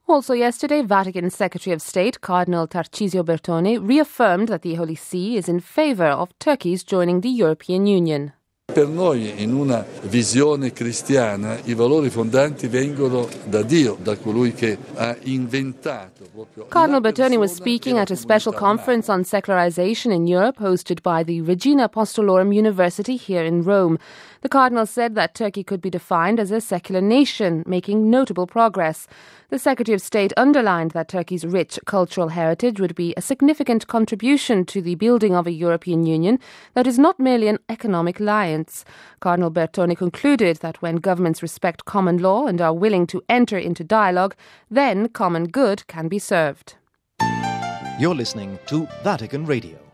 Also yesterday, Vatican Secretary of State Cardinal Tarcisio Bertone reaffirmed that the Holy See is in favour of Turkey's joining the European Union. Per noi, in una visione cristiana, I valori fondanti vengono da Dio, da colui che ha inventato. Cardinal Bertone was speaking at a special conference on secularization in Europe hosted by the Regina Apostolorum University here in Rome. The Cardinal said that Turkey could be defined as a secular nation, making notable progress. The Secretary of State underlined that Turkey's rich cultural heritage would be a significant contribution to the building of a European Union that is not merely an economic alliance. Cardinal Bertone concluded that when governments respect common law and are willing to enter into dialogue, then common good can be served. You're listening to Vatican Radio.